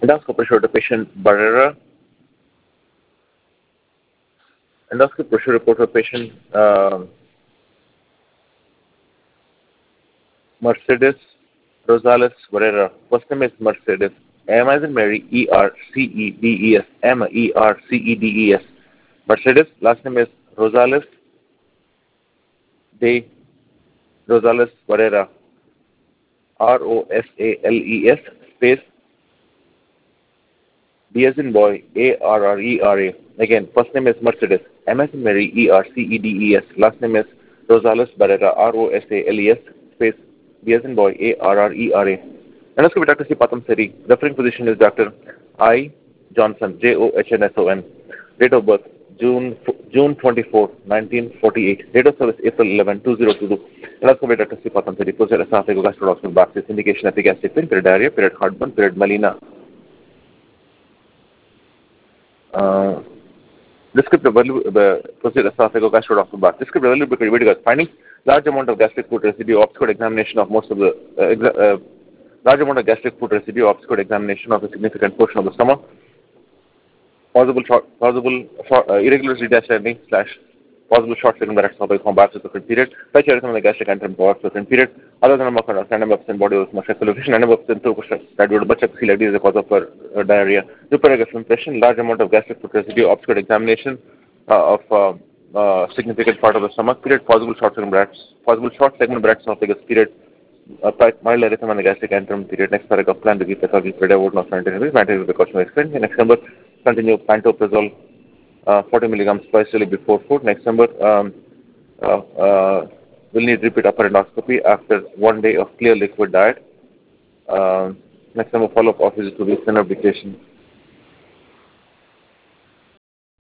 Endoscopy showed the patient Barrera. Endoscopy should report a patient Mercedes Rosales Barrera. First name is Mercedes. M as in Mary, Ercedes. Mercedes. Mercedes. Last name is Rosales de Rosales Barrera. Rosales space B as in boy, Arrera. Again, first name is Mercedes. M as in Mary, Ercedes. Last name is Rosales Barrera, Rosales space B as in boy, Arrera. Endoscopy Dr. C. Patam Seri. Referring physician is Dr. I. Johnson, Johnsson. Date of birth, June 24, 1948. Date of service, April 11, 2022. Endoscopy Dr. C. Patam Seri. Procedure esophageal gastrostomy basis. Indication epigastric pain, period diarrhea, period heartburn, period melena. Descriptive procedure esophageal gastrostomy basis. Descriptive value because finding large amount of gastric food residue, obscured examination of most of the large amount of gastric food residue, obscured examination of a significant portion of the stomach, possible irregular diastending / possible short segment direct esophageal combat with the period, such as the gastric antrum for the period, other than a random absent body with muscular random absent to that would much like this is the cause of diarrhea. Superagastric impression, large amount of gastric food residue, obscured examination of significant part of the stomach period, possible short segment direct esophagus period. Mild erythema and the gastric antrum period. Next paragraph, plan to give the surgery period would not find anything. Manage the caution explained. Next number, continue pantoprazole 40 milligrams twice daily before food. Next number, will need repeat upper endoscopy after 1 day of clear liquid diet. Next number, follow-up office to be thinner medication.